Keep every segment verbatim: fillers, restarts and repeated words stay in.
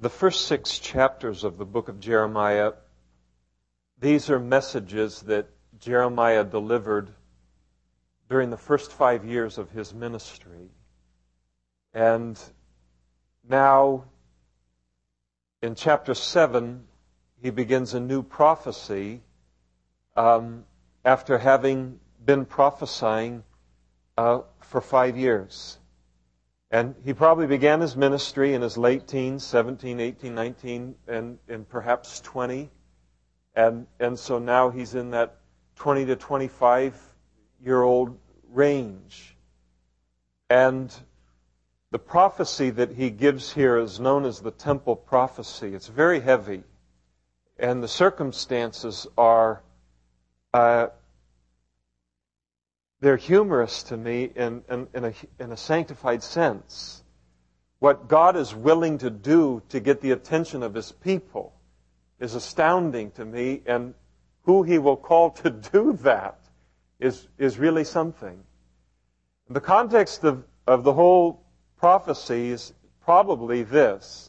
The first six chapters of the book of Jeremiah, these are messages that Jeremiah delivered during the first five years of his ministry. And now, in chapter seven, he begins a new prophecy um, after having been prophesying uh, for five years. And he probably began his ministry in his late teens, seventeen, eighteen, nineteen, and, and perhaps twenty. And, and so now he's in that twenty to twenty-five-year-old range. And the prophecy that he gives here is known as the temple prophecy. It's very heavy. And the circumstances are, uh, they're humorous to me in, in, in, a, in a sanctified sense. What God is willing to do to get the attention of His people is astounding to me, and who He will call to do that is, is really something. The context of, of the whole prophecy is probably this.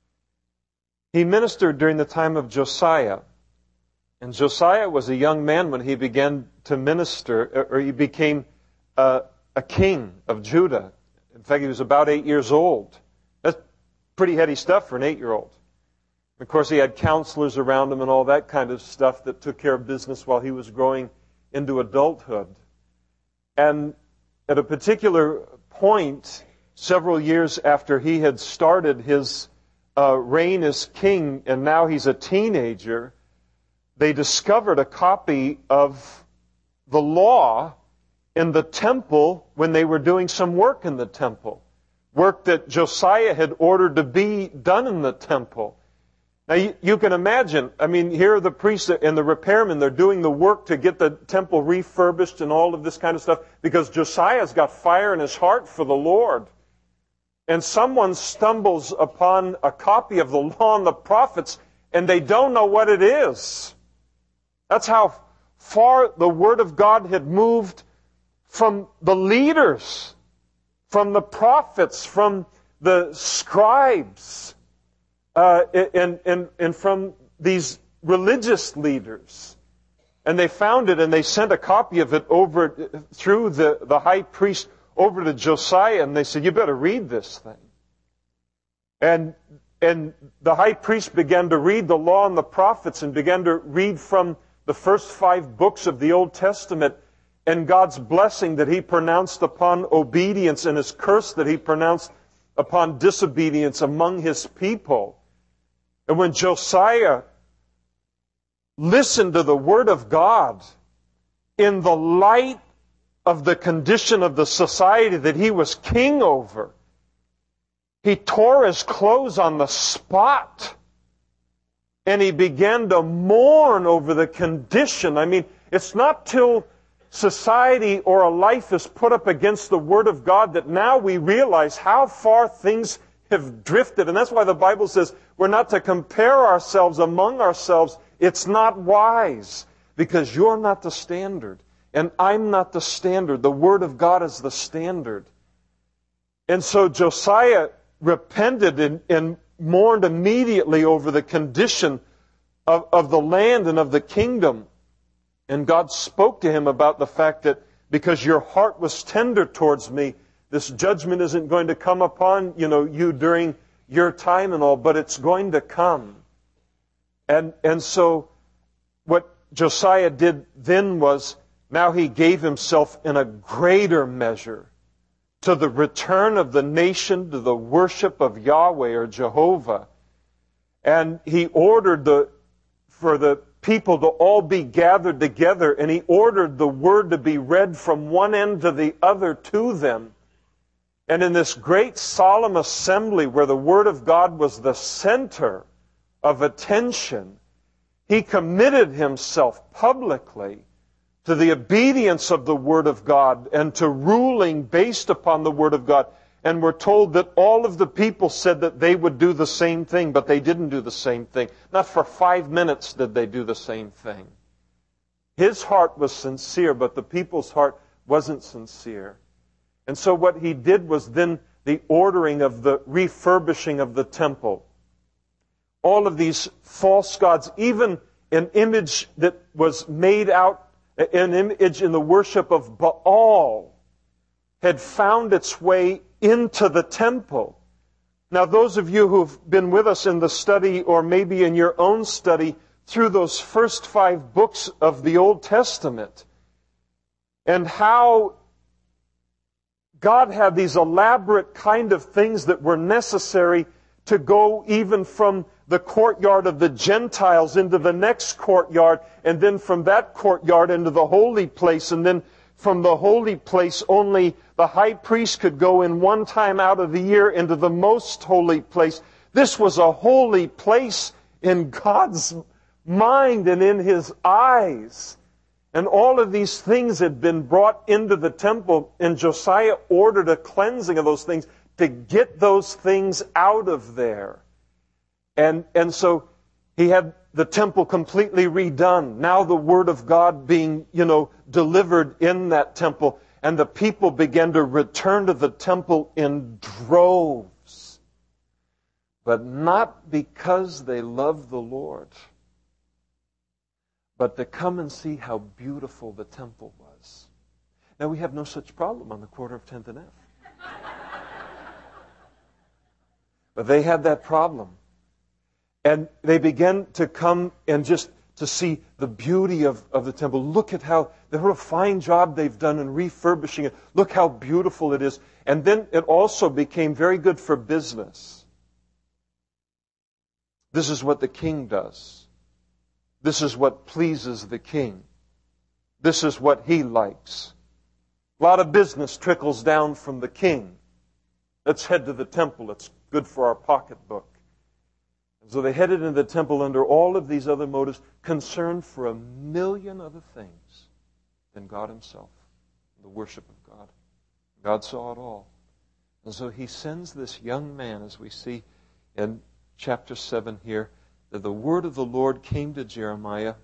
He ministered during the time of Josiah. And Josiah was a young man when he began to minister, or he became a, a king of Judah. In fact, he was about eight years old. That's pretty heady stuff for an eight-year-old. Of course, he had counselors around him and all that kind of stuff that took care of business while he was growing into adulthood. And at a particular point, several years after he had started his uh, reign as king, and now he's a teenager, they discovered a copy of the law in the temple when they were doing some work in the temple. Work that Josiah had ordered to be done in the temple. Now you, you can imagine, I mean, here are the priests and the repairmen, they're doing the work to get the temple refurbished and all of this kind of stuff because Josiah's got fire in his heart for the Lord. And someone stumbles upon a copy of the law and the prophets and they don't know what it is. That's how far the Word of God had moved from the leaders, from the prophets, from the scribes, uh, and, and, and from these religious leaders. And they found it and they sent a copy of it over through the, the high priest over to Josiah, and they said, you better read this thing. And, and the high priest began to read the law and the prophets and began to read from the first five books of the Old Testament and God's blessing that He pronounced upon obedience and His curse that He pronounced upon disobedience among His people. And when Josiah listened to the Word of God in the light of the condition of the society that he was king over, he tore his clothes on the spot. And he began to mourn over the condition. I mean, it's not till society or a life is put up against the Word of God that now we realize how far things have drifted. And that's why the Bible says we're not to compare ourselves among ourselves. It's not wise, because you're not the standard. And I'm not the standard. The Word of God is the standard. And so Josiah repented and, and mourned immediately over the condition of, of the land and of the kingdom. And God spoke to him about the fact that because your heart was tender towards me, this judgment isn't going to come upon, you know, you during your time and all, but it's going to come. And, and so what Josiah did then was, now he gave himself in a greater measure to the return of the nation to the worship of Yahweh or Jehovah. And he ordered the for the people to all be gathered together, and he ordered the Word to be read from one end to the other to them. And in this great solemn assembly where the Word of God was the center of attention, he committed himself publicly to the obedience of the Word of God and to ruling based upon the Word of God. And we're told that all of the people said that they would do the same thing, but they didn't do the same thing. Not for five minutes did they do the same thing. His heart was sincere, but the people's heart wasn't sincere. And so what he did was then the ordering of the refurbishing of the temple. all of these false gods, even an image that was made out, an image in the worship of Baal, had found its way into the temple. Now, those of you who've been with us in the study, or maybe in your own study, through those first five books of the Old Testament, and how God had these elaborate kind of things that were necessary to go even from the courtyard of the Gentiles into the next courtyard, and then from that courtyard into the holy place, and then from the holy place only the high priest could go in one time out of the year into the most holy place. This was a holy place in God's mind and in His eyes. And all of these things had been brought into the temple, and Josiah ordered a cleansing of those things to get those things out of there. And, and so he had the temple completely redone. Now the Word of God being, you know, delivered in that temple. And the people began to return to the temple in droves. But not because they loved the Lord, but to come and see how beautiful the temple was. Now, we have no such problem on the corner of tenth and F. But they had that problem. And they began to come and just to see the beauty of, of the temple. Look at how, what a fine job they've done in refurbishing it. Look how beautiful it is. And then it also became very good for business. This is what the king does. This is what pleases the king. This is what he likes. A lot of business trickles down from the king. Let's head to the temple. It's good for our pocketbook. And so they headed into the temple under all of these other motives, concerned for a million other things than God Himself, the worship of God. God saw it all. And so He sends this young man, as we see in chapter seven here, that the word of the Lord came to Jeremiah,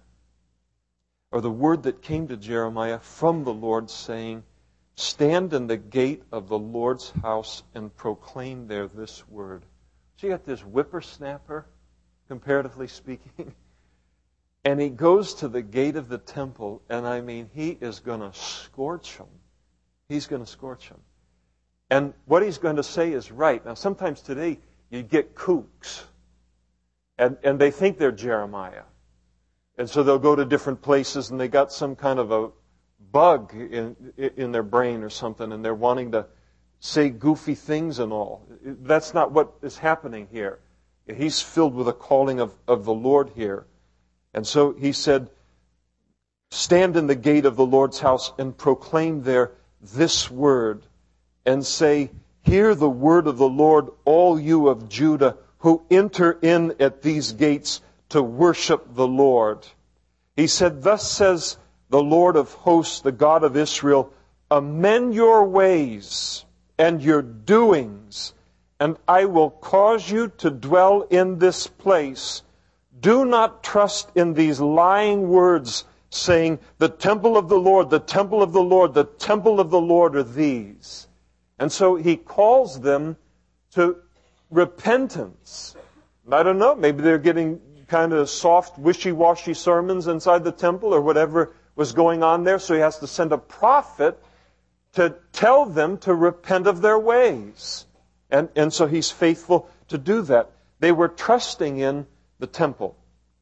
or the word that came to Jeremiah from the Lord, saying, stand in the gate of the Lord's house and proclaim there this word. So you got this whippersnapper, comparatively speaking, and he goes to the gate of the temple, and I mean, he is going to scorch them. He's going to scorch them. And what he's going to say is right. Now, sometimes today, you get kooks, and, and they think they're Jeremiah. And so they'll go to different places, and they got some kind of a bug in, in their brain or something, and they're wanting to say goofy things and all. That's not what is happening here. He's filled with a calling of, of the Lord here. And so he said, stand in the gate of the Lord's house and proclaim there this word, and say, hear the word of the Lord, all you of Judah who enter in at these gates to worship the Lord. He said, thus says the Lord of hosts, the God of Israel, amend your ways and your doings, and I will cause you to dwell in this place. Do not trust in these lying words, saying, the temple of the Lord, the temple of the Lord, the temple of the Lord are these. And so he calls them to repentance. I don't know, maybe they're getting kind of soft, wishy-washy sermons inside the temple or whatever was going on there, so he has to send a prophet to tell them to repent of their ways. And, and so he's faithful to do that. They were trusting in the temple.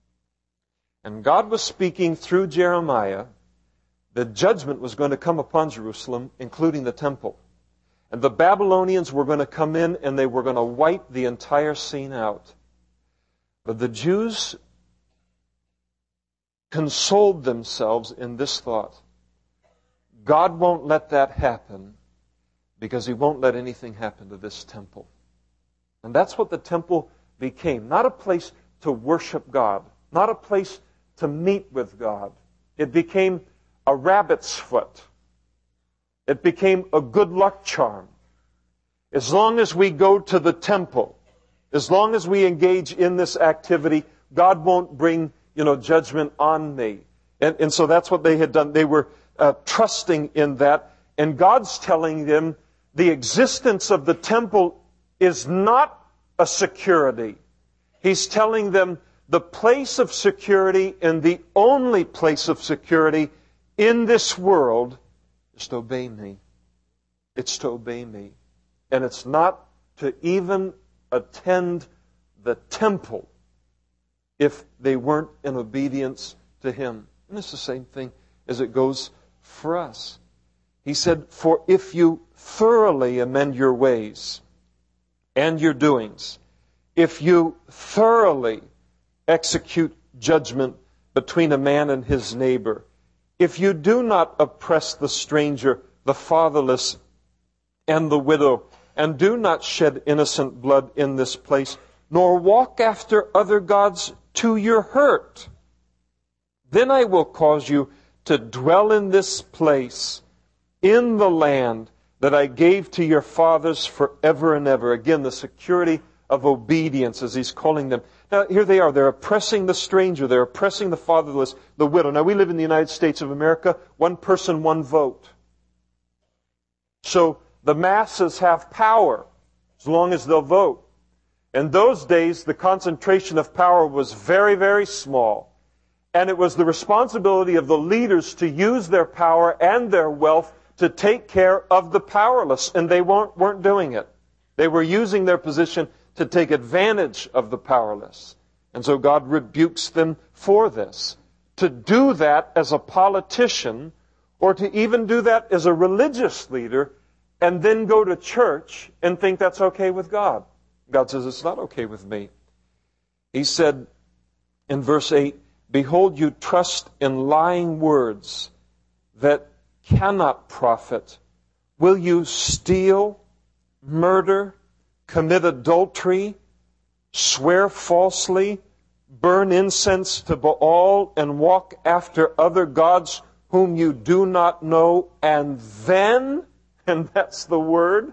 And God was speaking through Jeremiah that judgment was going to come upon Jerusalem, including the temple. And the Babylonians were going to come in and they were going to wipe the entire scene out. But the Jews consoled themselves in this thought. God won't let that happen because He won't let anything happen to this temple. And that's what the temple became. Not a place to worship God. Not a place to meet with God. It became a rabbit's foot. It became a good luck charm. As long as we go to the temple, as long as we engage in this activity, God won't bring, you know, judgment on me. And, and so that's what they had done. They were uh, trusting in that. And God's telling them the existence of the temple is not a security. He's telling them the place of security and the only place of security in this world is to obey me. It's to obey me. And it's not to even attend the temple if they weren't in obedience to Him. And it's the same thing as it goes for us. He said, for if you thoroughly amend your ways and your doings, if you thoroughly execute judgment between a man and his neighbor, if you do not oppress the stranger, the fatherless, and the widow, and do not shed innocent blood in this place, nor walk after other gods to your hurt, then I will cause you to dwell in this place, in the land that I gave to your fathers forever and ever. Again, the security of obedience, as He's calling them. Now, here they are. They're oppressing the stranger. They're oppressing the fatherless, the widow. Now, we live in the United States of America. One person, one vote. So, the masses have power, as long as they'll vote. In those days, the concentration of power was very, very small. And it was the responsibility of the leaders to use their power and their wealth to take care of the powerless. And they weren't, weren't doing it. They were using their position to take advantage of the powerless. And so God rebukes them for this. To do that as a politician, or to even do that as a religious leader, and then go to church and think that's okay with God. God says it's not okay with me. He said in verse eight, behold, you trust in lying words that cannot profit. Will you steal, murder, commit adultery, swear falsely, burn incense to Baal, and walk after other gods whom you do not know, and then, and that's the word,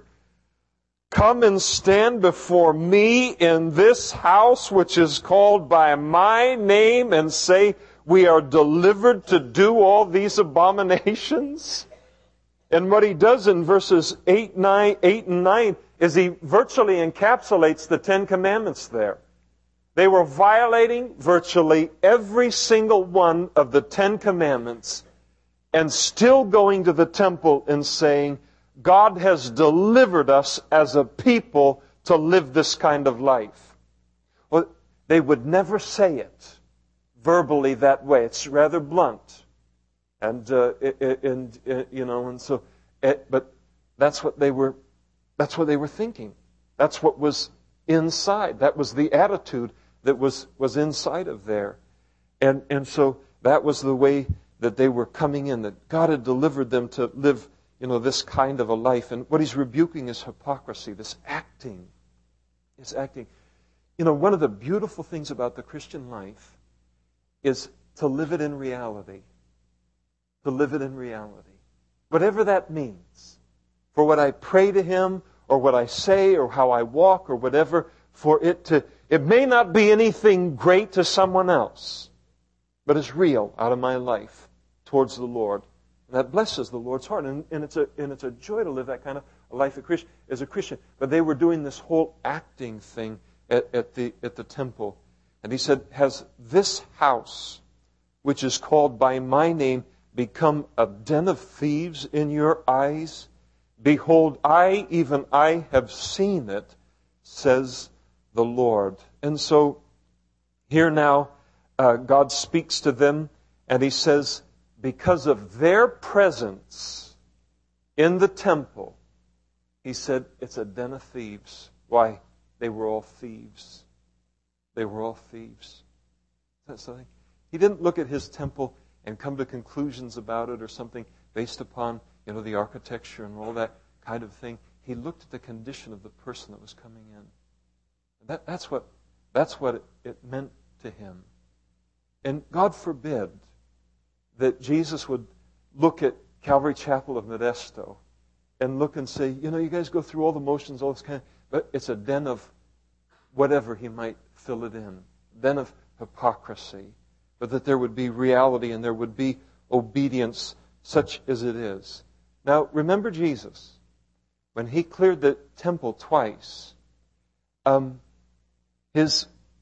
come and stand before me in this house which is called by my name, and say, we are delivered to do all these abominations? And what he does in verses eight, nine, eight and nine is he virtually encapsulates the Ten Commandments there. They were violating virtually every single one of the Ten Commandments and still going to the temple and saying, God has delivered us as a people to live this kind of life. Well, they would never say it verbally that way. It's rather blunt. And, uh, and, and you know, and so, but that's what they were, that's what they were thinking. That's what was inside. That was the attitude that was, was inside of there. And, and so that was the way that they were coming in, that God had delivered them to live, you know, this kind of a life. And what He's rebuking is hypocrisy, this acting. This acting. You know, one of the beautiful things about the Christian life is to live it in reality. To live it in reality. Whatever that means. For what I pray to Him, or what I say, or how I walk, or whatever, for it to, it may not be anything great to someone else, but it's real out of my life towards the Lord. And that blesses the Lord's heart. And, and, it's a, and it's a joy to live that kind of a life as a Christian. But they were doing this whole acting thing at, at, the, at the temple. And He said, has this house, which is called by my name, become a den of thieves in your eyes? Behold, I, even I, have seen it, says the Lord. And so, here now, uh, God speaks to them, and He says, because of their presence in the temple, He said, it's a den of thieves. Why? They were all thieves. They were all thieves. That's something. He didn't look at His temple and come to conclusions about it or something based upon, you know, the architecture and all that kind of thing. He looked at the condition of the person that was coming in. That, that's what, that's what it, it meant to Him. And God forbid that Jesus would look at Calvary Chapel of Modesto and look and say, you know, you guys go through all the motions, all this kind of, but it's a den of whatever He might fill it in, den of hypocrisy, but that there would be reality and there would be obedience such as it is. Now, remember Jesus, when He cleared the temple twice, um, His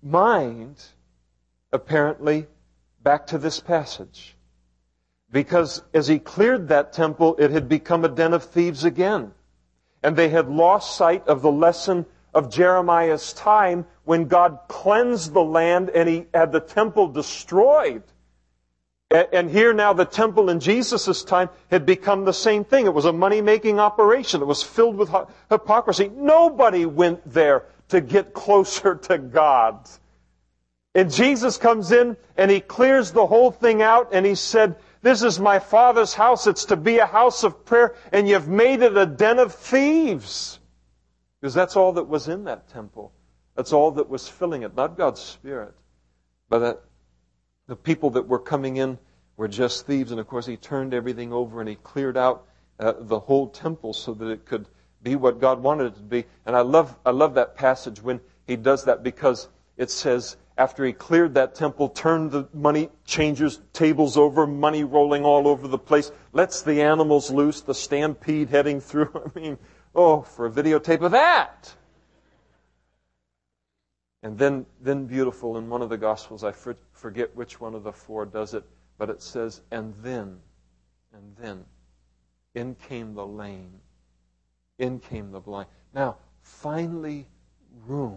mind, apparently, back to this passage. Because as he cleared that temple, it had become a den of thieves again. And they had lost sight of the lesson of Jeremiah's time when God cleansed the land and he had the temple destroyed. And here now the temple in Jesus' time had become the same thing. It was a money-making operation. It was filled with hypocrisy. Nobody went there to get closer to God. And Jesus comes in and he clears the whole thing out and he said, "This is my Father's house. It's to be a house of prayer, and you've made it a den of thieves." Because that's all that was in that temple. That's all that was filling it. Not God's Spirit, but that the people that were coming in were just thieves. And of course, he turned everything over and he cleared out uh, the whole temple so that it could be what God wanted it to be. And I love, I love that passage when he does that, because it says, after he cleared that temple, turned the money changers' tables over, money rolling all over the place, lets the animals loose, the stampede heading through. I mean, oh, for a videotape of that. And then, then beautiful, in one of the Gospels, I forget which one of the four does it, but it says, and then, and then, in came the lame, in came the blind. Now, finally, room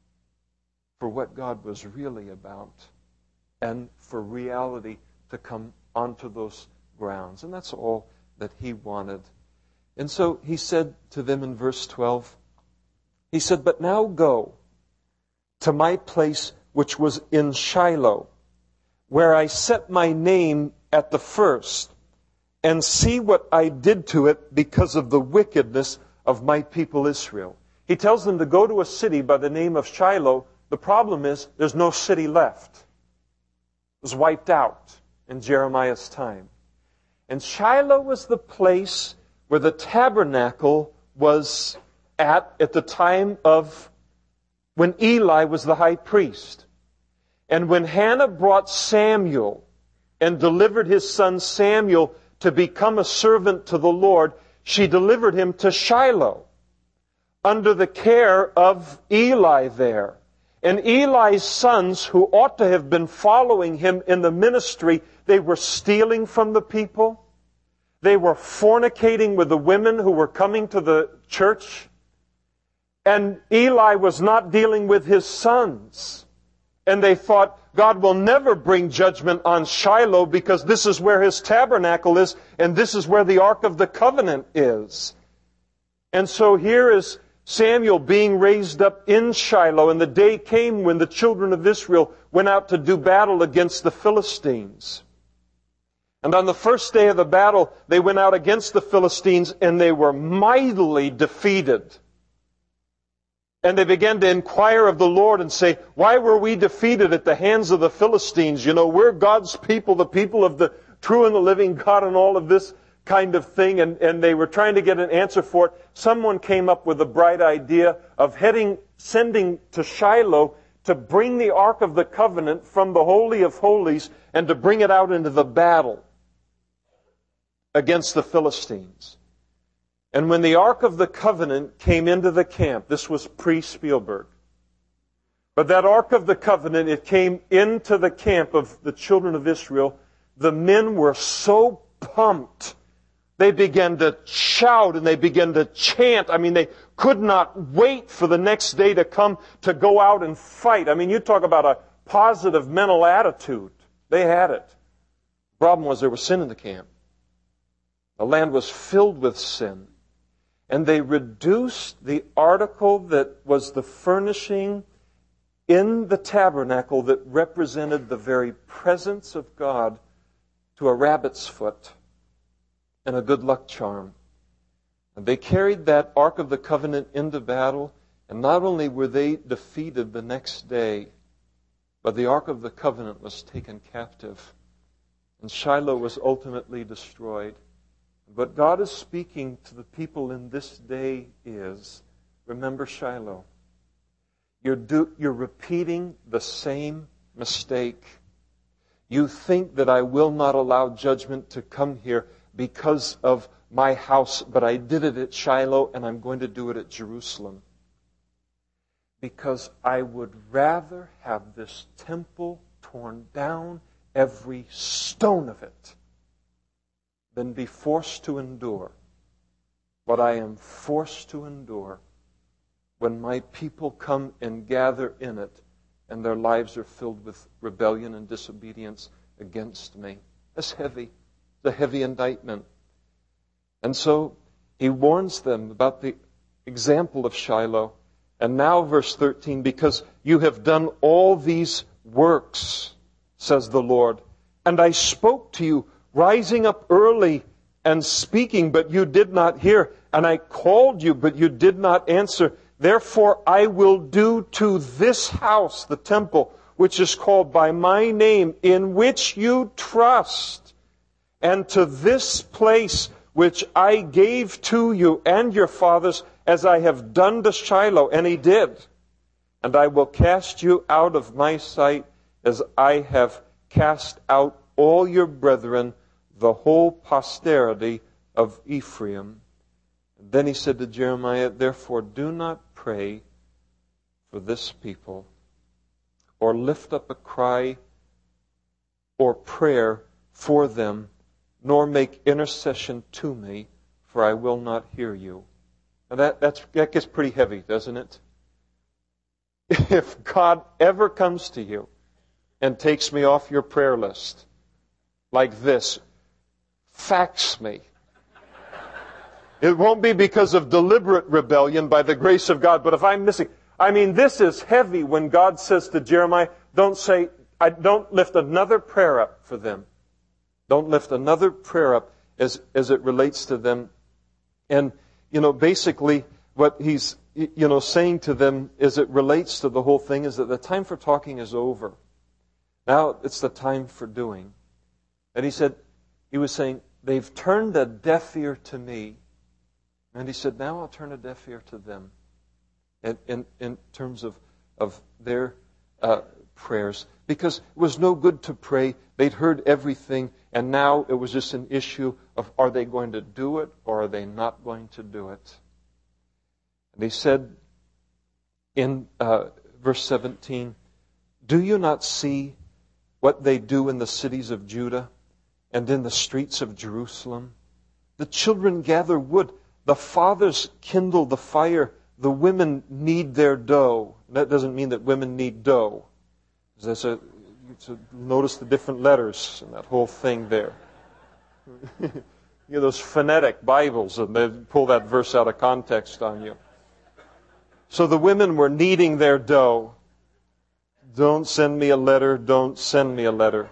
for what God was really about and for reality to come onto those grounds. And that's all that he wanted. And so he said to them in verse twelve, he said, "But now go to my place which was in Shiloh, where I set my name at the first, and see what I did to it because of the wickedness of my people Israel." He tells them to go to a city by the name of Shiloh. The problem is there's no city left. It was wiped out in Jeremiah's time. And Shiloh was the place where the tabernacle was at at the time of when Eli was the high priest. And when Hannah brought Samuel and delivered his son Samuel to become a servant to the Lord, she delivered him to Shiloh under the care of Eli there. And Eli's sons, who ought to have been following him in the ministry, they were stealing from the people. They were fornicating with the women who were coming to the church. And Eli was not dealing with his sons. And they thought, God will never bring judgment on Shiloh because this is where his tabernacle is and this is where the Ark of the Covenant is. And so here is Samuel being raised up in Shiloh, and the day came when the children of Israel went out to do battle against the Philistines. And on the first day of the battle, they went out against the Philistines and they were mightily defeated. And they began to inquire of the Lord and say, "Why were we defeated at the hands of the Philistines? You know, we're God's people, the people of the true and the living God," and all of this kind of thing. And, and they were trying to get an answer for it. Someone came up with a bright idea of heading, sending to Shiloh to bring the Ark of the Covenant from the Holy of Holies and to bring it out into the battle against the Philistines. And when the Ark of the Covenant came into the camp, this was pre-Spielberg, but that Ark of the Covenant, it came into the camp of the children of Israel, the men were so pumped. They began to shout and they began to chant. I mean, they could not wait for the next day to come to go out and fight. I mean, you talk about a positive mental attitude. They had it. The problem was there was sin in the camp. The land was filled with sin. And they reduced the article that was the furnishing in the tabernacle that represented the very presence of God to a rabbit's foot and a good luck charm. And they carried that Ark of the Covenant into battle, and not only were they defeated the next day, but the Ark of the Covenant was taken captive, and Shiloh was ultimately destroyed. What God is speaking to the people in this day is, remember Shiloh. You're, do, you're repeating the same mistake. You think that I will not allow judgment to come here because of my house, but I did it at Shiloh and I'm going to do it at Jerusalem. because I would rather have this temple torn down, every stone of it, than be forced to endure what I am forced to endure when my people come and gather in it and their lives are filled with rebellion and disobedience against me. That's heavy. It's a heavy indictment. And so he warns them about the example of Shiloh. And now verse thirteen, because you have done all these works, says the Lord, and I spoke to you, rising up early and speaking, but you did not hear, and I called you, but you did not answer. Therefore I will do to this house, the temple, which is called by my name, in which you trust, and to this place which I gave to you and your fathers, as I have done to Shiloh. And he did. And I will cast you out of my sight, as I have cast out all your brethren, the whole posterity of Ephraim. And then he said to Jeremiah, therefore do not pray for this people, or lift up a cry or prayer for them, nor make intercession to me, for I will not hear you. Now that, that's, that gets pretty heavy, doesn't it? If God ever comes to you and takes me off your prayer list like this, fax me. It won't be because of deliberate rebellion by the grace of God, but if I'm missing. I mean, this is heavy when God says to Jeremiah, don't say, I don't lift another prayer up for them. Don't lift another prayer up as, as it relates to them. And, you know, basically what he's, you know, saying to them as it relates to the whole thing is that the time for talking is over. Now it's the time for doing. And he said, he was saying, they've turned a deaf ear to me. And he said, now I'll turn a deaf ear to them. In, in, in terms of, of their uh, prayers. Because it was no good to pray. They'd heard everything. And now it was just an issue of, are they going to do it or are they not going to do it? And he said in uh, verse seventeen, do you not see what they do in the cities of Judah and in the streets of Jerusalem? The children gather wood. The fathers kindle the fire. The women knead their dough. That doesn't mean that women need dough. There's a, so notice the different letters and that whole thing there. You know, those phonetic Bibles, and they pull that verse out of context on you. So the women were kneading their dough. Don't send me a letter. Don't send me a letter.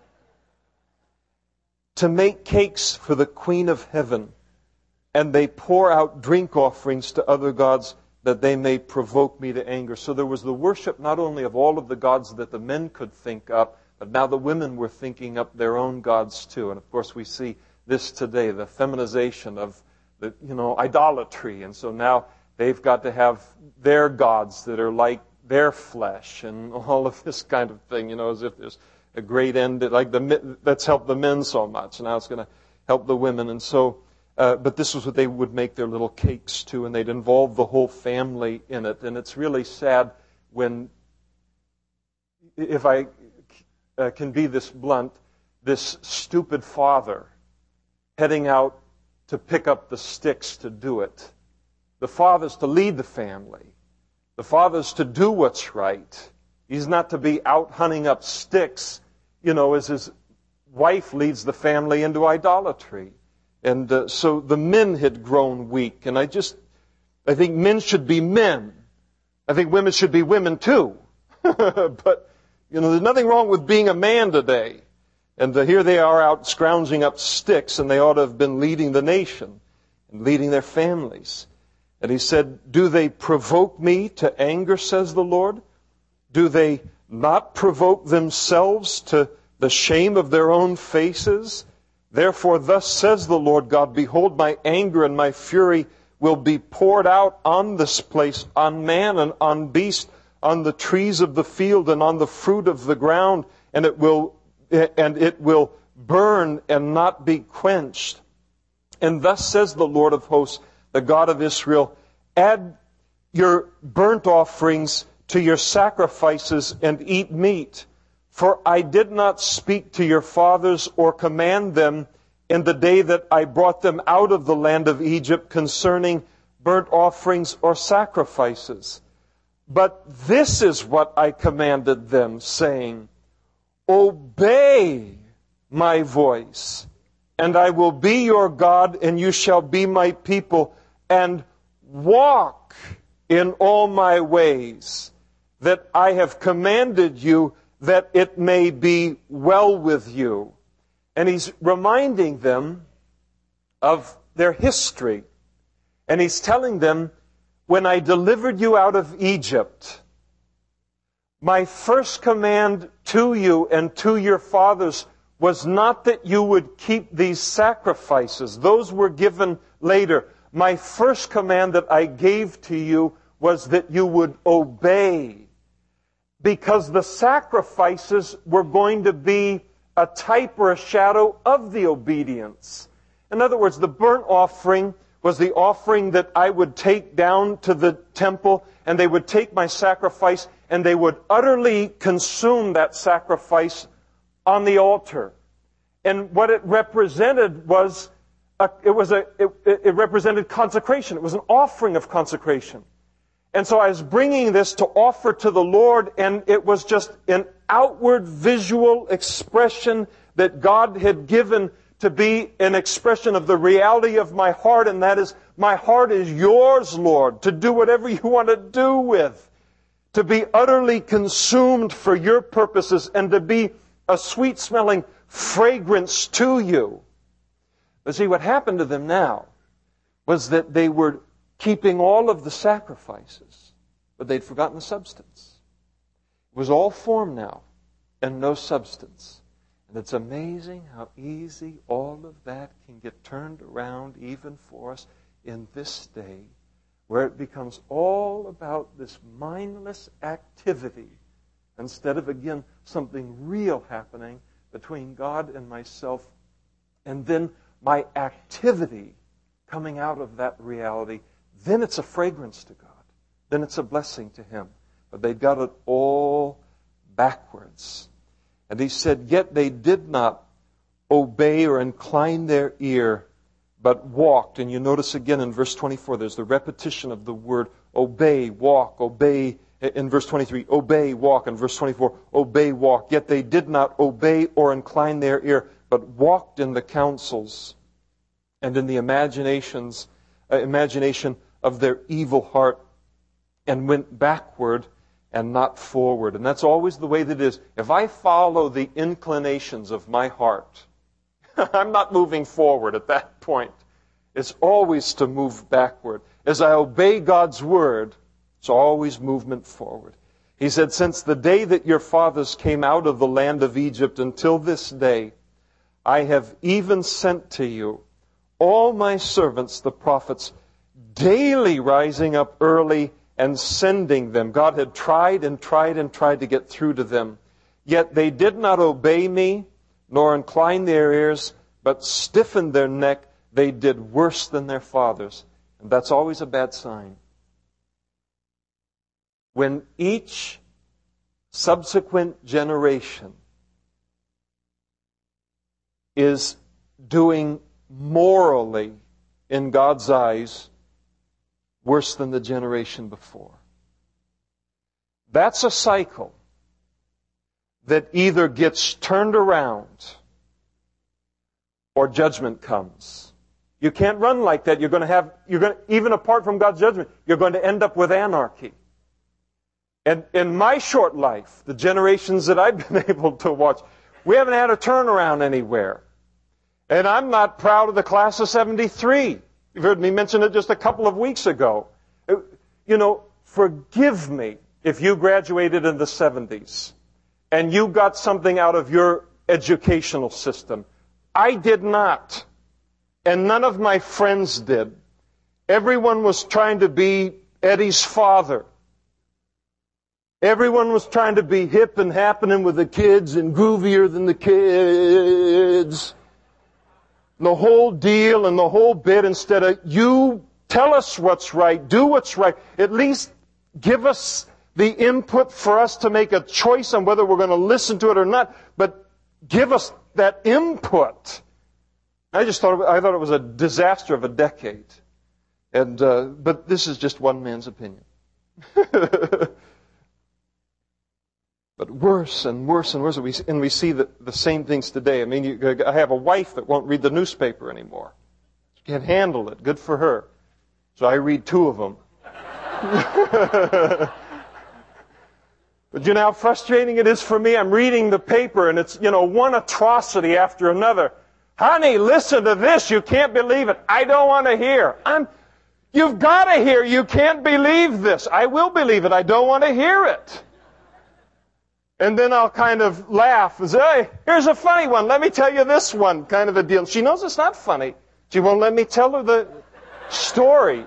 To make cakes for the Queen of Heaven. And they pour out drink offerings to other gods that they may provoke me to anger. So there was the worship not only of all of the gods that the men could think up, but now the women were thinking up their own gods too. And of course we see this today, the feminization of the, you know, idolatry. And so now they've got to have their gods that are like their flesh and all of this kind of thing, you know, as if there's a great end, like the, that's helped the men so much. Now it's going to help the women. And so, Uh, but this was what they would make their little cakes to, and they'd involve the whole family in it. And it's really sad when, if I uh, can be this blunt, this stupid father heading out to pick up the sticks to do it. The father's to lead the family. The father's to do what's right. He's not to be out hunting up sticks, you know, as his wife leads the family into idolatry. And uh, so the men had grown weak. And I just, I think men should be men. I think women should be women too. But, you know, there's nothing wrong with being a man today. And uh, here they are out scrounging up sticks, and they ought to have been leading the nation and leading their families. And he said, do they provoke me to anger, says the Lord? Do they not provoke themselves to the shame of their own faces? Therefore, thus says the Lord God, behold, my anger and my fury will be poured out on this place, on man and on beast, on the trees of the field and on the fruit of the ground, and it will, and it will burn and not be quenched. And thus says the Lord of hosts, the God of Israel, add your burnt offerings to your sacrifices and eat meat. For I did not speak to your fathers or command them in the day that I brought them out of the land of Egypt concerning burnt offerings or sacrifices. But this is what I commanded them, saying, obey my voice, and I will be your God, and you shall be my people, and walk in all my ways that I have commanded you, that it may be well with you. And he's reminding them of their history. And he's telling them, when I delivered you out of Egypt, my first command to you and to your fathers was not that you would keep these sacrifices. Those were given later. My first command that I gave to you was that you would obey. Because the sacrifices were going to be a type or a shadow of the obedience. In other words, the burnt offering was the offering that I would take down to the temple, and they would take my sacrifice and they would utterly consume that sacrifice on the altar. And what it represented was, a, it was a, it, it represented consecration. It was an offering of consecration. And so I was bringing this to offer to the Lord, and it was just an outward visual expression that God had given to be an expression of the reality of my heart, and that is, my heart is yours, Lord, to do whatever you want to do with, to be utterly consumed for your purposes, and to be a sweet-smelling fragrance to you. But see, what happened to them now was that they were keeping all of the sacrifices, but they'd forgotten the substance. It was all form now, and no substance. And it's amazing how easy all of that can get turned around even for us in this day, where it becomes all about this mindless activity instead of, again, something real happening between God and myself, and then my activity coming out of that reality. Then it's a fragrance to God. Then it's a blessing to Him. But they got it all backwards. And he said, yet they did not obey or incline their ear, but walked. And you notice again in verse twenty-four, there's the repetition of the word obey, walk, obey. In verse twenty-three, obey, walk. In verse twenty-four, obey, walk. Yet they did not obey or incline their ear, but walked in the counsels and in the imaginations, uh, imagination of their evil heart, and went backward and not forward. And that's always the way that it is. If I follow the inclinations of my heart, I'm not moving forward at that point. It's always to move backward. As I obey God's word, it's always movement forward. He said, since the day that your fathers came out of the land of Egypt until this day, I have even sent to you all my servants, the prophets, daily rising up early and sending them. God had tried and tried and tried to get through to them. Yet they did not obey me, nor incline their ears, but stiffened their neck. They did worse than their fathers. And that's always a bad sign. When each subsequent generation is doing morally, in God's eyes, worse than the generation before. That's a cycle that either gets turned around or judgment comes. You can't run like that. You're going to have, you're going to, even apart from God's judgment, you're going to end up with anarchy. And in my short life, the generations that I've been able to watch, we haven't had a turnaround anywhere. And I'm not proud of the class of seventy-three. You've heard me mention it just a couple of weeks ago. You know, forgive me if you graduated in the seventies and you got something out of your educational system. I did not. And none of my friends did. Everyone was trying to be Eddie's father. Everyone was trying to be hip and happening with the kids and groovier than the kids. The whole deal and the whole bit, instead of you Tell us what's right. Do what's right. At least give us the input for us to make a choice on whether we're going to listen to it or not. But give us that input. I just thought, I thought it was a disaster of a decade. And, uh, but this is just one man's opinion. But worse and worse and worse. And we, and we see the, the same things today. I mean, you, I have a wife that won't read the newspaper anymore. She can't handle it. Good for her. So I read two of them. But you know how frustrating it is for me? I'm reading the paper and it's, you know, one atrocity after another. Honey, listen to this. You can't believe it. I don't want to hear. I'm, you've got to hear. You can't believe this. I will believe it. I don't want to hear it. And then I'll kind of laugh and say, hey, here's a funny one. Let me tell you this one, kind of a deal. She knows it's not funny. She won't let me tell her the story.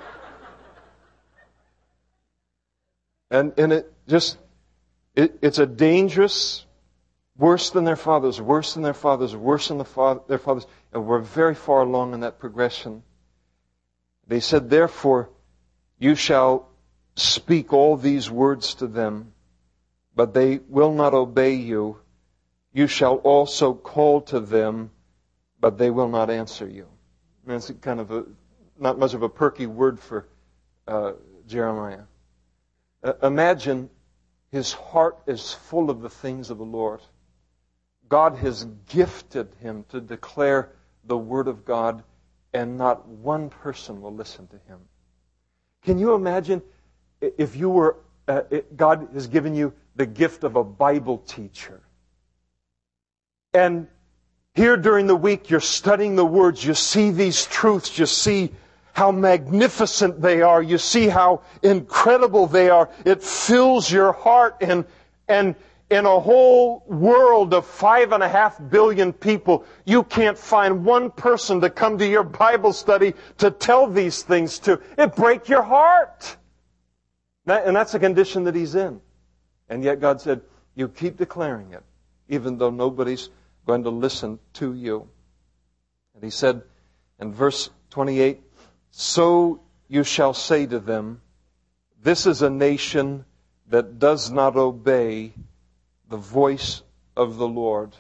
And, and it just, it, it's a dangerous, worse than their fathers, worse than their fathers, worse than the fa- their fathers. And we're very far along in that progression. They said, therefore, you shall speak all these words to them, but they will not obey you. You shall also call to them, but they will not answer you. And that's kind of a, not much of a perky word for uh, Jeremiah. Uh, imagine his heart is full of the things of the Lord. God has gifted him to declare the Word of God, and not one person will listen to him. Can you imagine if you were, uh, God has given you the gift of a Bible teacher. And here during the week you're studying the words, you see these truths, you see how magnificent they are, you see how incredible they are. It fills your heart, and and in a whole world of five and a half billion people, you can't find one person to come to your Bible study to tell these things to. It breaks your heart. That, and that's the condition that he's in. And yet God said, you keep declaring it, even though nobody's going to listen to you. And he said in verse twenty-eight, so you shall say to them, this is a nation that does not obey the voice of the Lord.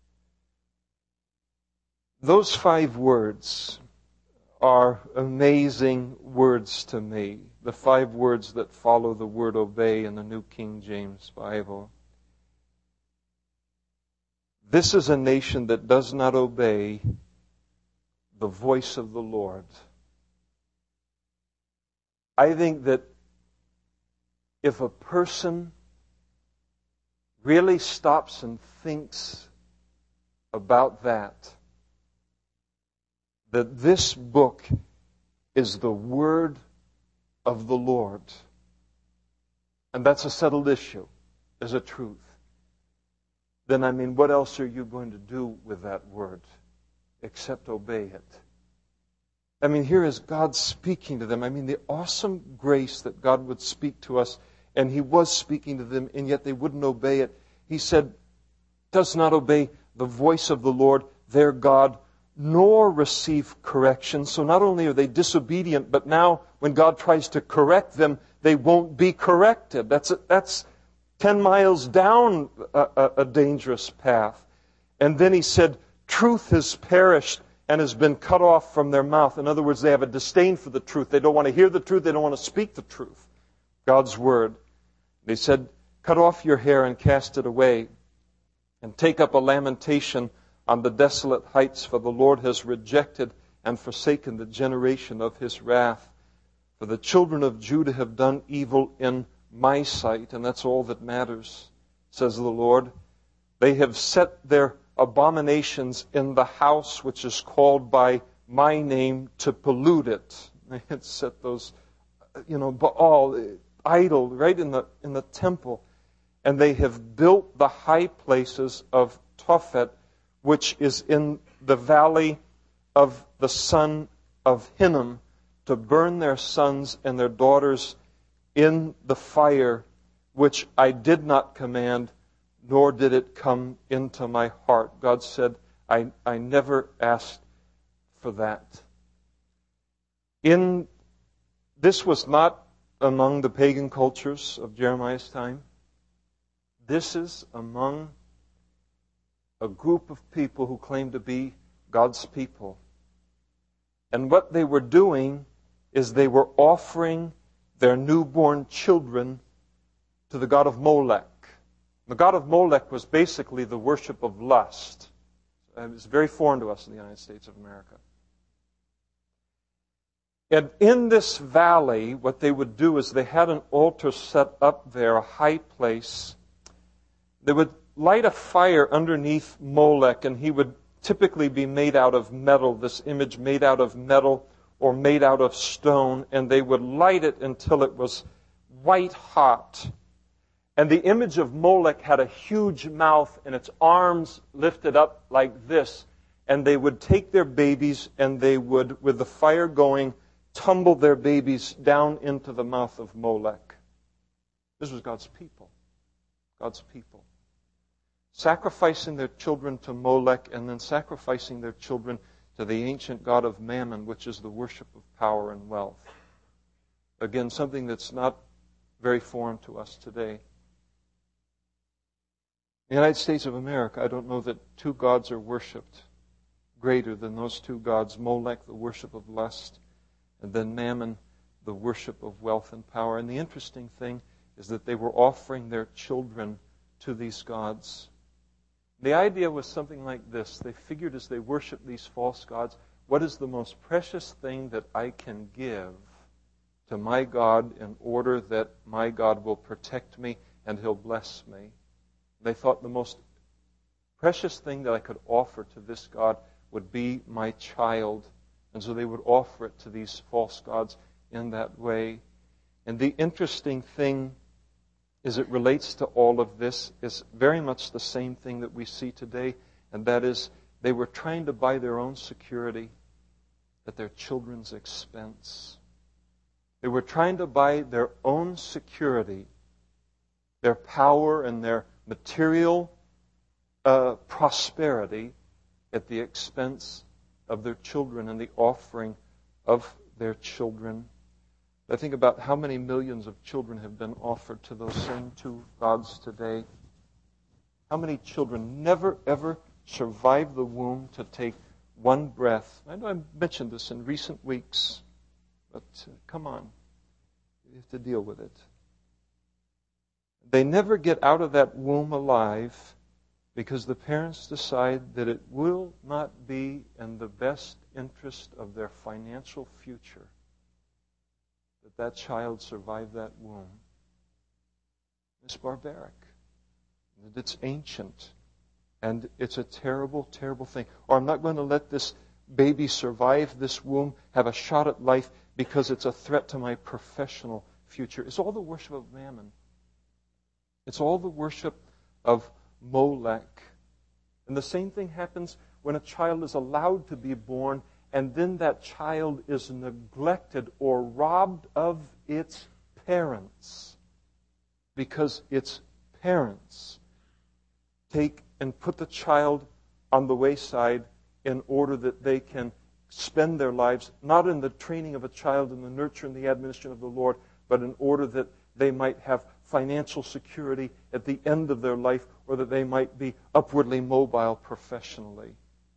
Those five words are amazing words to me. The five words that follow the word obey in the New King James Bible. This is a nation that does not obey the voice of the Lord. I think that if a person really stops and thinks about that, that this book is the Word of the Lord, and that's a settled issue, is a truth, then I mean, what else are you going to do with that Word except obey it? I mean, here is God speaking to them. I mean, the awesome grace that God would speak to us, and He was speaking to them, and yet they wouldn't obey it. He said, does not obey the voice of the Lord, their God, nor receive correction. So not only are they disobedient, but now when God tries to correct them, they won't be corrected. That's a, that's ten miles down a, a, a dangerous path. And then He said, truth has perished and has been cut off from their mouth. In other words, they have a disdain for the truth. They don't want to hear the truth. They don't want to speak the truth. God's Word. They said, cut off your hair and cast it away, and take up a lamentation on the desolate heights, for the Lord has rejected and forsaken the generation of His wrath. For the children of Judah have done evil in my sight, and that's all that matters, says the Lord. They have set their abominations in the house which is called by my name to pollute it. They had set those, you know, Baal, idol, right in the in the temple. And they have built the high places of Tophet, which is in the valley of the son of Hinnom, to burn their sons and their daughters in the fire, which I did not command, nor did it come into my heart. God said, I, I never asked for that. In This was not among the pagan cultures of Jeremiah's time. This is among a group of people who claim to be God's people. And what they were doing is they were offering their newborn children to the god of Molech. The god of Molech was basically the worship of lust. It's very foreign to us in the United States of America. And in this valley, what they would do is they had an altar set up there, a high place. They would light a fire underneath Molech, and he would typically be made out of metal, this image made out of metal or made out of stone, and they would light it until it was white hot. And the image of Molech had a huge mouth and its arms lifted up like this. And they would take their babies and they would, with the fire going, tumble their babies down into the mouth of Molech. This was God's people. God's people. Sacrificing their children to Molech and then sacrificing their children to the ancient god of Mammon, which is the worship of power and wealth. Again, something that's not very foreign to us today. In the United States of America, I don't know that two gods are worshipped greater than those two gods, Molech, the worship of lust, and then Mammon, the worship of wealth and power. And the interesting thing is that they were offering their children to these gods. The idea was something like this. They figured as they worshiped these false gods, what is the most precious thing that I can give to my God in order that my God will protect me and He'll bless me? They thought the most precious thing that I could offer to this God would be my child. And so they would offer it to these false gods in that way. And the interesting thing as it relates to all of this is very much the same thing that we see today, and that is they were trying to buy their own security at their children's expense. They were trying to buy their own security, their power and their material uh, prosperity at the expense of their children and the offering of their children. I think about how many millions of children have been offered to those same two gods today. How many children never, ever survive the womb to take one breath? I know I mentioned this in recent weeks, but uh, come on. You have to deal with it. They never get out of that womb alive because the parents decide that it will not be in the best interest of their financial future that that child survive that womb. It's barbaric. It's ancient. And it's a terrible, terrible thing. Or I'm not going to let this baby survive this womb, have a shot at life because it's a threat to my professional future. It's all the worship of Mammon. It's all the worship of Molech. And the same thing happens when a child is allowed to be born and then that child is neglected or robbed of its parents because its parents take and put the child on the wayside in order that they can spend their lives not in the training of a child in the nurture and the admonition of the Lord, but in order that they might have financial security at the end of their life or that they might be upwardly mobile professionally.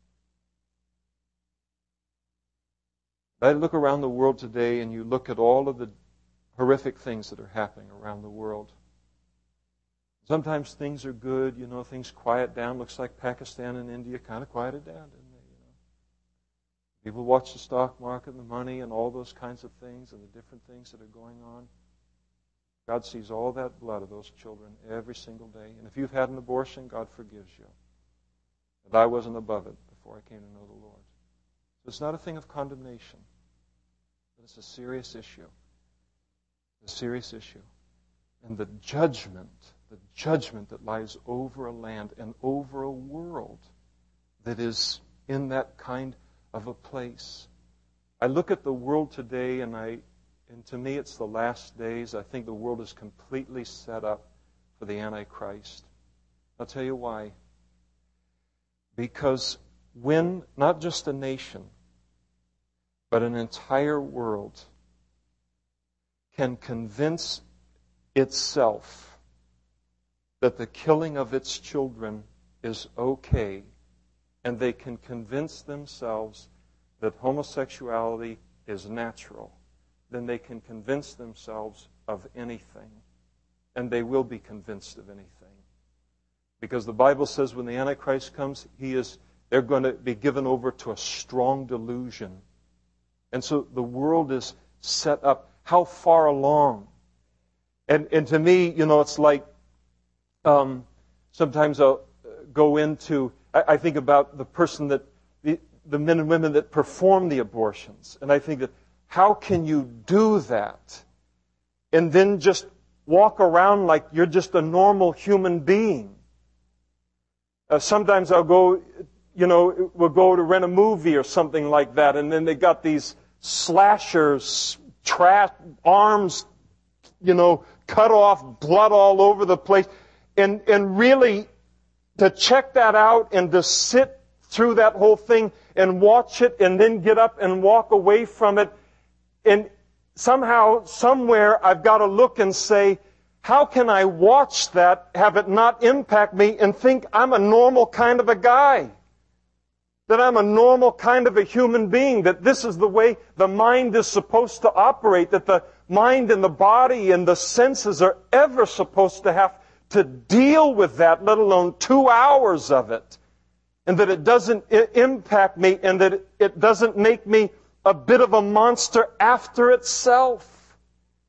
I look around the world today and you look at all of the horrific things that are happening around the world. Sometimes things are good, you know, things quiet down. Looks like Pakistan and India kind of quieted down, didn't they? You know? People watch the stock market and the money and all those kinds of things and the different things that are going on. God sees all that blood of those children every single day. And if you've had an abortion, God forgives you. And I wasn't above it before I came to know the Lord. So it's not a thing of condemnation, but it's a serious issue. It's a serious issue. And the judgment, the judgment that lies over a land and over a world that is in that kind of a place. I look at the world today and I And to me, it's the last days. I think the world is completely set up for the Antichrist. I'll tell you why. Because when not just a nation, but an entire world can convince itself that the killing of its children is okay, and they can convince themselves that homosexuality is natural, then they can convince themselves of anything. And they will be convinced of anything. Because the Bible says when the Antichrist comes, he is, they're going to be given over to a strong delusion. And so the world is set up. How far along? And, and to me, you know, it's like um, sometimes I'll go into, I, I think about the person that, the, the men and women that perform the abortions. And I think that, how can you do that? And then just walk around like you're just a normal human being. Uh, sometimes I'll go, you know, we'll go to rent a movie or something like that, and then they got these slashers, trash, arms, you know, cut off, blood all over the place. And, and really, to check that out and to sit through that whole thing and watch it and then get up and walk away from it, and somehow, somewhere, I've got to look and say, how can I watch that, have it not impact me, and think I'm a normal kind of a guy? That I'm a normal kind of a human being, that this is the way the mind is supposed to operate, that the mind and the body and the senses are ever supposed to have to deal with that, let alone two hours of it. And that it doesn't impact me, and that it doesn't make me a bit of a monster after itself.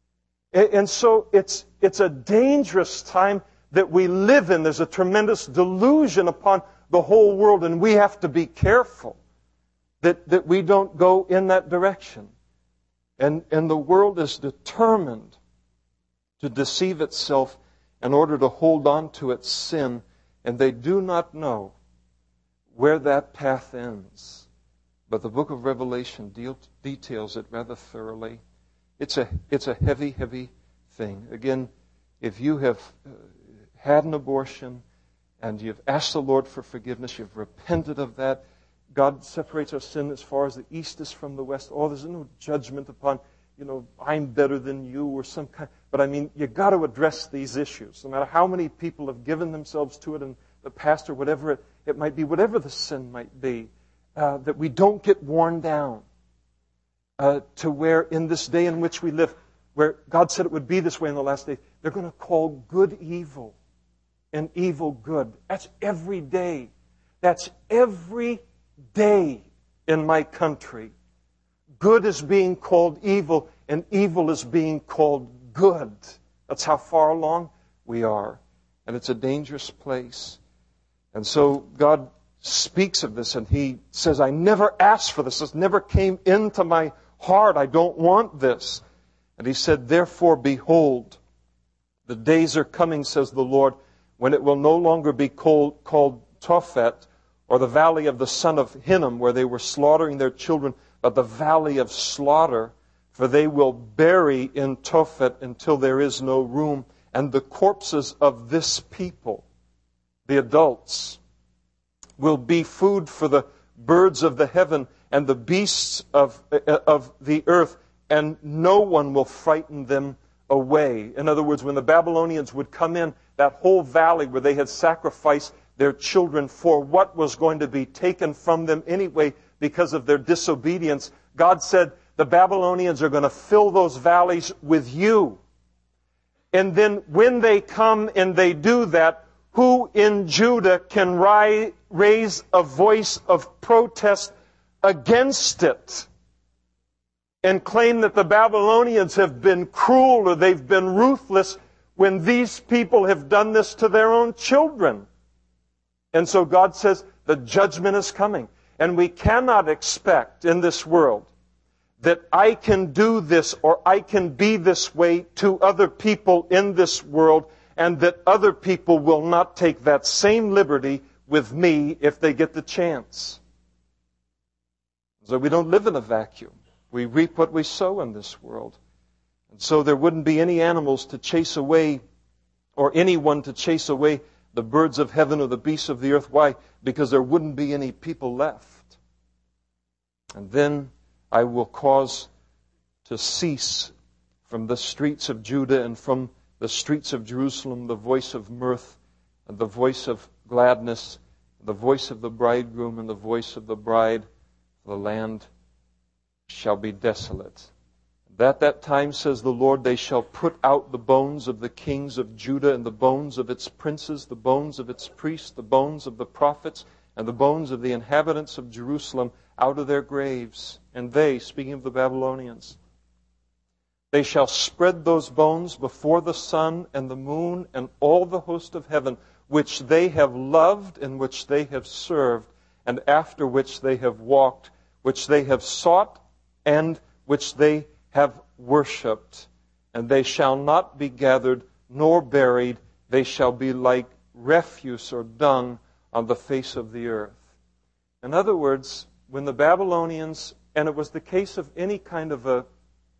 And so it's it's a dangerous time that we live in. There's a tremendous delusion upon the whole world, and we have to be careful that, that we don't go in that direction. And, and the world is determined to deceive itself in order to hold on to its sin, and they do not know where that path ends. But the book of Revelation deal, details it rather thoroughly. It's a, it's a heavy, heavy thing. Again, if you have uh, had an abortion and you've asked the Lord for forgiveness, you've repented of that, God separates our sin as far as the east is from the west. Oh, there's no judgment upon, you know, I'm better than you or some kind. But I mean, you've got to address these issues. No matter how many people have given themselves to it, and the pastor, whatever it, it might be, whatever the sin might be, uh, that we don't get worn down. Uh, to where in this day in which we live, where God said it would be this way in the last days, they're going to call good evil and evil good. That's every day. That's every day in my country. Good is being called evil, and evil is being called good. That's how far along we are. And it's a dangerous place. And so God speaks of this, and He says, I never asked for this. This never came into my heart. I don't want this. And He said, therefore, behold, the days are coming, says the Lord, when it will no longer be called, called Tophet, or the valley of the son of Hinnom, where they were slaughtering their children, but the valley of slaughter, for they will bury in Tophet until there is no room. And the corpses of this people, the adults, will be food for the birds of the heaven and the beasts of, of the earth, and no one will frighten them away. In other words, when the Babylonians would come in, that whole valley where they had sacrificed their children for what was going to be taken from them anyway because of their disobedience, God said, the Babylonians are going to fill those valleys with you. And then when they come and they do that, who in Judah can ri- raise a voice of protest against it and claim that the Babylonians have been cruel or they've been ruthless when these people have done this to their own children? And so God says the judgment is coming. And we cannot expect in this world that I can do this or I can be this way to other people in this world, and that other people will not take that same liberty with me if they get the chance. So we don't live in a vacuum. We reap what we sow in this world. And so there wouldn't be any animals to chase away, or anyone to chase away the birds of heaven or the beasts of the earth. Why? Because there wouldn't be any people left. And then I will cause to cease from the streets of Judah and from the streets of Jerusalem the voice of mirth and the voice of gladness, the voice of the bridegroom and the voice of the bride. The land shall be desolate. At that time, says the Lord, they shall put out the bones of the kings of Judah and the bones of its princes, the bones of its priests, the bones of the prophets, and the bones of the inhabitants of Jerusalem out of their graves. And they, speaking of the Babylonians, they shall spread those bones before the sun and the moon and all the host of heaven, which they have loved and which they have served, and after which they have walked, which they have sought and which they have worshipped. And they shall not be gathered nor buried. They shall be like refuse or dung on the face of the earth. In other words, when the Babylonians, and it was the case of any kind of a,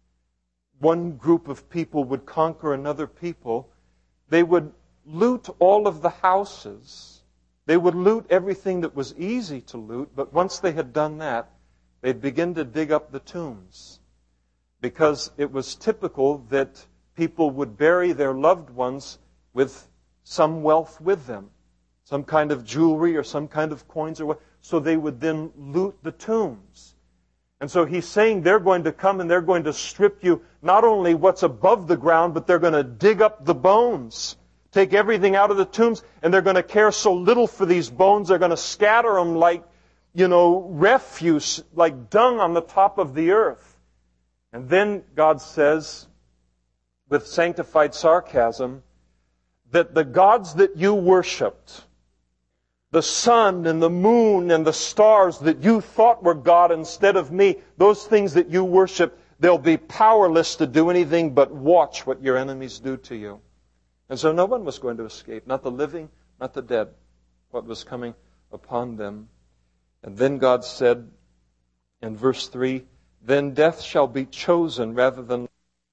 one group of people would conquer another people, they would loot all of the houses. They would loot everything that was easy to loot, but once they had done that, they'd begin to dig up the tombs. Because it was typical that people would bury their loved ones with some wealth with them. Some kind of jewelry or some kind of coins or what. So they would then loot the tombs. And so he's saying they're going to come and they're going to strip you not only what's above the ground, but they're going to dig up the bones. Take everything out of the tombs, and they're going to care so little for these bones, they're going to scatter them like, you know, refuse, like dung on the top of the earth. And then God says, with sanctified sarcasm, that the gods that you worshipped, the sun and the moon and the stars that you thought were God instead of me, those things that you worship, they'll be powerless to do anything but watch what your enemies do to you. And so no one was going to escape, not the living, not the dead, what was coming upon them. And then God said in verse three, then death shall be chosen rather than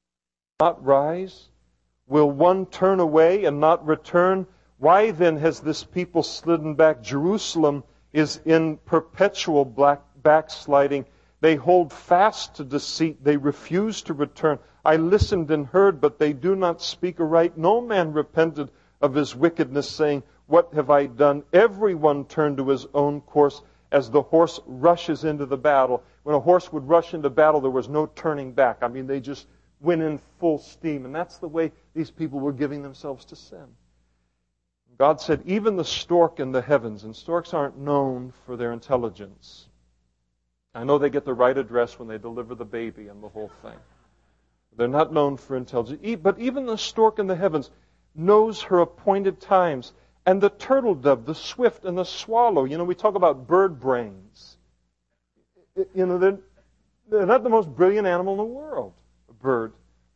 not rise. Will one turn away and not return? Why then has this people slidden back? Jerusalem is in perpetual black backsliding. They hold fast to deceit. They refuse to return. I listened and heard, but they do not speak aright. No man repented of his wickedness, saying, what have I done? Everyone turned to his own course as the horse rushes into the battle. When a horse would rush into battle, there was no turning back. I mean, they just went in full steam. And that's the way these people were giving themselves to sin. God said, even the stork in the heavens, and storks aren't known for their intelligence. I know they get the right address when they deliver the baby and the whole thing. They're not known for intelligence. But even the stork in the heavens knows her appointed times. And the turtle dove, the swift, and the swallow. You know, we talk about bird brains. You know, they're, they're not the most brilliant animal in the world, a bird.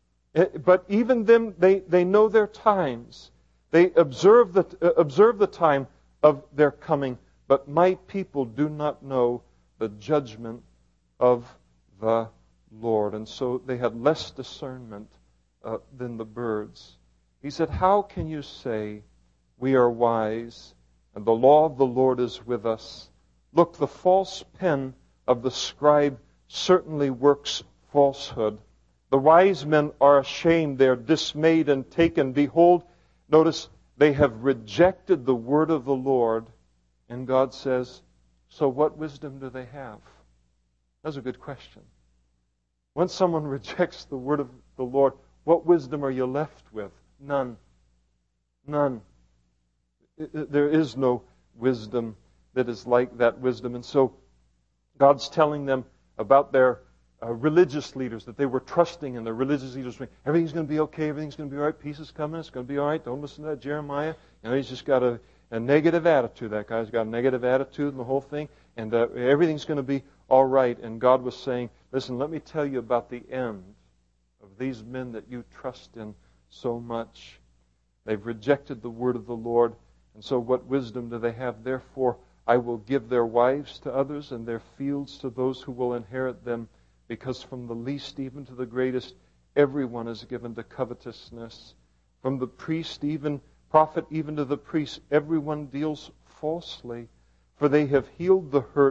But even them, they, they know their times. They observe the, uh, observe the time of their coming. But my people do not know the judgment of the Lord. And so they had less discernment uh, than the birds. He said, how can you say, we are wise, and the law of the Lord is with us? Look, the false pen of the scribe certainly works falsehood. The wise men are ashamed, they are dismayed and taken. Behold, notice, they have rejected the word of the Lord. And God says, so what wisdom do they have? That's a good question. When someone rejects the word of the Lord, what wisdom are you left with? None. None. There is no wisdom that is like that wisdom. And so God's telling them about their uh, religious leaders, that they were trusting in their religious leaders. Everything's going to be okay. Everything's going to be all right. Peace is coming. It's going to be all right. Don't listen to that Jeremiah. You know, he's just got a, a negative attitude. That guy's got a negative attitude and the whole thing. And uh, everything's going to be all right. And God was saying, listen, let me tell you about the end of these men that you trust in so much. They've rejected the word of the Lord. And so what wisdom do they have? Therefore, I will give their wives to others and their fields to those who will inherit them, because from the least even to the greatest, everyone is given to covetousness. From the priest, even prophet, even to the priest, everyone deals falsely. For they have healed the hurt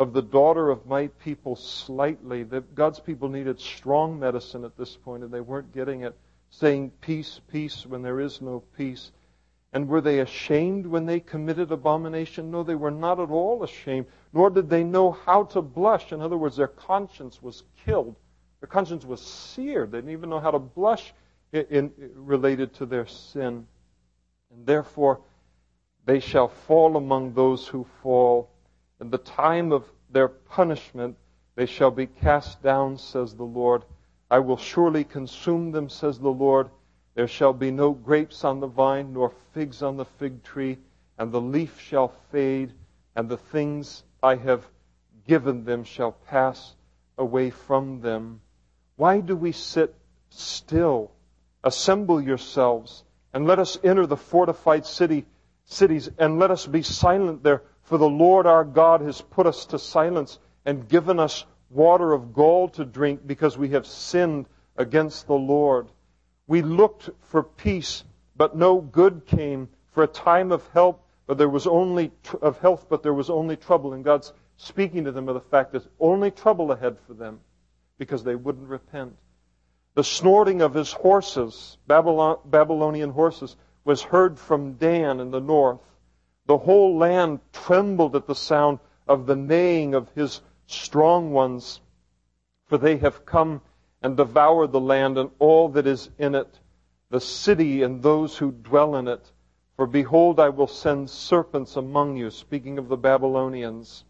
of the daughter of my people slightly. That God's people needed strong medicine at this point, and they weren't getting it, saying peace, peace, when there is no peace. And were they ashamed when they committed abomination? No, they were not at all ashamed, nor did they know how to blush. In other words, their conscience was killed. Their conscience was seared. They didn't even know how to blush in, in, related to their sin. And therefore, they shall fall among those who fall. In the time of their punishment, they shall be cast down, says the Lord. I will surely consume them, says the Lord. There shall be no grapes on the vine, nor figs on the fig tree, and the leaf shall fade, and the things I have given them shall pass away from them. Why do we sit still? Assemble yourselves, and let us enter the fortified city, cities, and let us be silent there. For the Lord our God has put us to silence and given us water of gall to drink, because we have sinned against the Lord. We looked for peace, but no good came. For a time of help, but there was only tr- of health, but there was only trouble. And God's speaking to them of the fact that only trouble ahead for them, because they wouldn't repent. The snorting of his horses, Babylon, Babylonian horses, was heard from Dan in the north. The whole land trembled at the sound of the neighing of his strong ones, for they have come and devoured the land and all that is in it, the city and those who dwell in it. For behold, I will send serpents among you, speaking of the Babylonians,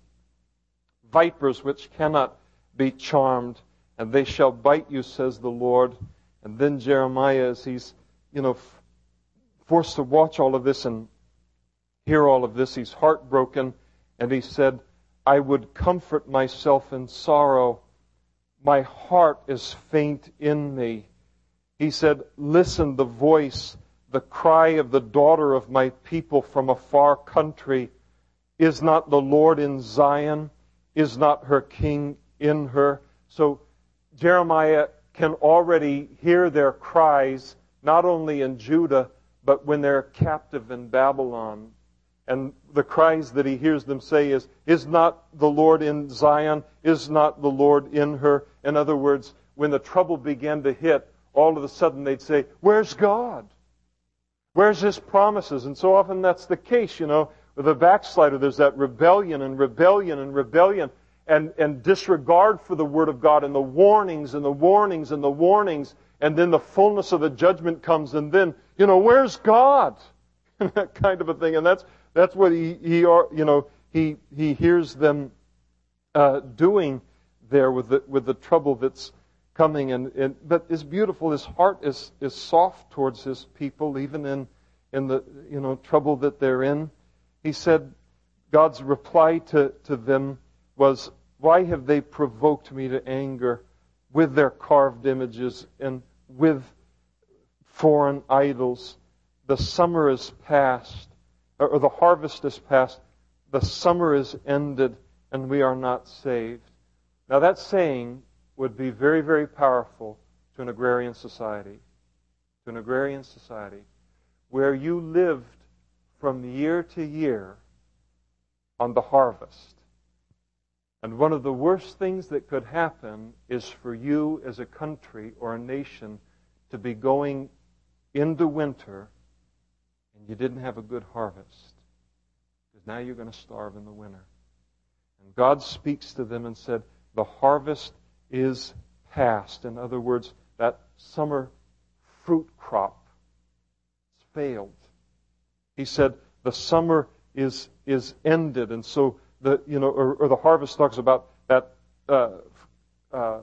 vipers which cannot be charmed, and they shall bite you, says the Lord. And then Jeremiah, as he's, you know, forced to watch all of this and hear all of this, he's heartbroken, and he said, I would comfort myself in sorrow. My heart is faint in me. He said, listen, the voice, the cry of the daughter of my people from a far country. Is not the Lord in Zion? Is not her king in her? So Jeremiah can already hear their cries, not only in Judah, but when they're captive in Babylon. And the cries that he hears them say is, is not the Lord in Zion? Is not the Lord in her? In other words, when the trouble began to hit, all of a sudden they'd say, where's God? Where's His promises? And so often that's the case, you know. With a backslider, there's that rebellion and rebellion and rebellion and, and disregard for the Word of God and the warnings and the warnings and the warnings. And then the fullness of the judgment comes, and then, you know, where's God? That kind of a thing. And that's That's what he, he you know, he he hears them uh, doing there with the with the trouble that's coming, and, and but it's beautiful. His heart is is soft towards his people, even in in the you know trouble that they're in. He said, God's reply to to them was, "Why have they provoked me to anger with their carved images and with foreign idols? The summer is past." Or the harvest is past, the summer is ended, and we are not saved. Now that saying would be very, very powerful to an agrarian society. To an agrarian society where you lived from year to year on the harvest. And one of the worst things that could happen is for you as a country or a nation to be going into winter and you didn't have a good harvest, because now you're going to starve in the winter. And God speaks to them and said, the harvest is past. In other words, that summer fruit crop has failed. He said, the summer is is ended. And so the you know, or, or the harvest talks about that uh, uh,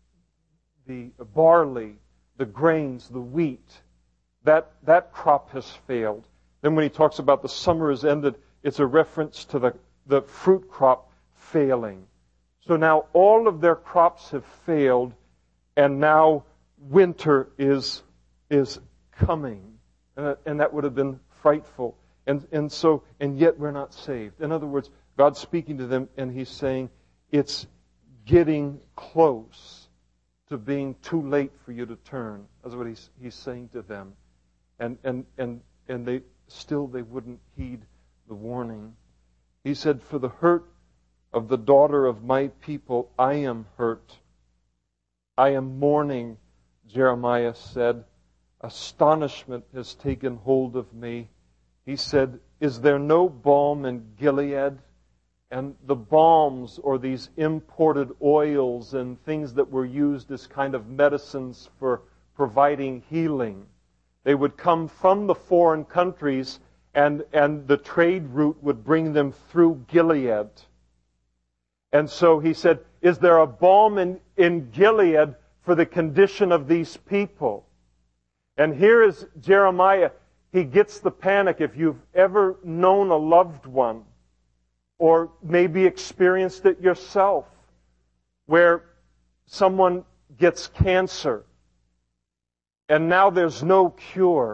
the barley, the grains, the wheat, that that crop has failed. Then when he talks about the summer is ended, it's a reference to the, the fruit crop failing. So now all of their crops have failed, and now winter is is coming. And that, and that would have been frightful. And and so, and yet we're not saved. In other words, God's speaking to them, and He's saying, it's getting close to being too late for you to turn. That's what He's He's saying to them. And and and and they still they wouldn't heed the warning. He said, for the hurt of the daughter of my people, I am hurt. I am mourning, Jeremiah said. Astonishment has taken hold of me. He said, is there no balm in Gilead? And the balms, or these imported oils and things that were used as kind of medicines for providing healing, they would come from the foreign countries, and, and the trade route would bring them through Gilead. And so he said, is there a balm in, in Gilead for the condition of these people? And here is Jeremiah. He gets the panic. If you've ever known a loved one, or maybe experienced it yourself, where someone gets cancer, and now there's no cure,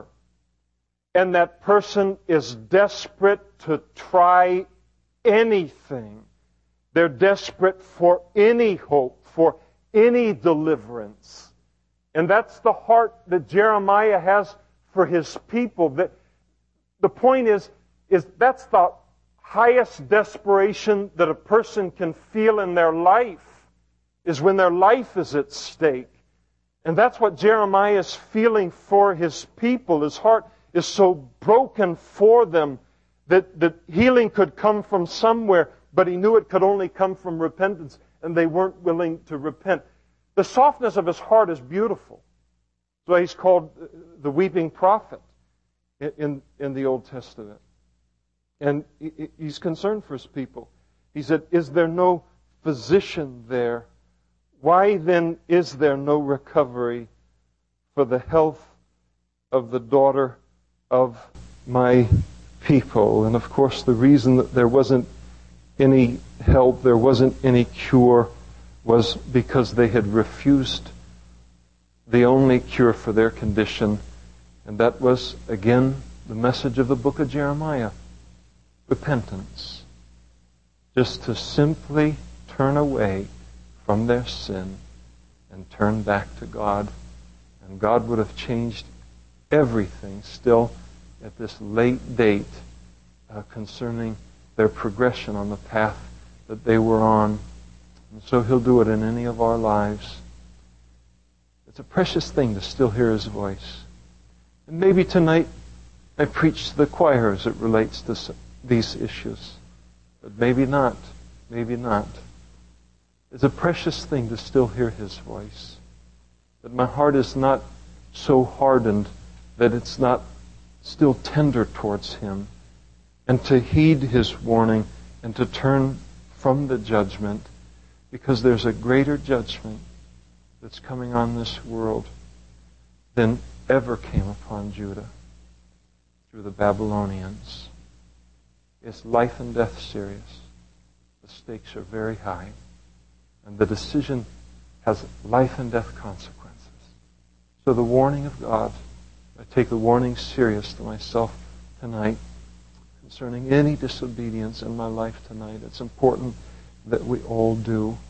and that person is desperate to try anything. They're desperate for any hope, for any deliverance. And that's the heart that Jeremiah has for his people. That the point is, is that's the highest desperation that a person can feel in their life, is when their life is at stake. And that's what Jeremiah is feeling for his people. His heart is so broken for them that, that healing could come from somewhere, but he knew it could only come from repentance, and they weren't willing to repent. The softness of his heart is beautiful. So he's called the weeping prophet in, in, in the Old Testament. And he, he's concerned for his people. He said, is there no physician there? Why then is there no recovery for the health of the daughter of my people? And of course, the reason that there wasn't any help, there wasn't any cure, was because they had refused the only cure for their condition. And that was, again, the message of the book of Jeremiah. Repentance. Just to simply turn away from their sin and turn back to God. And God would have changed everything still at this late date uh, concerning their progression on the path that they were on. And so He'll do it in any of our lives. It's a precious thing to still hear His voice. And maybe tonight I preach to the choir as it relates to these issues. But maybe not. Maybe not. It's a precious thing to still hear His voice. That my heart is not so hardened that it's not still tender towards Him. And to heed His warning and to turn from the judgment, because there's a greater judgment that's coming on this world than ever came upon Judah through the Babylonians. It's life and death serious. The stakes are very high. And the decision has life and death consequences. So the warning of God, I take the warning serious to myself tonight concerning any disobedience in my life tonight. It's important that we all do.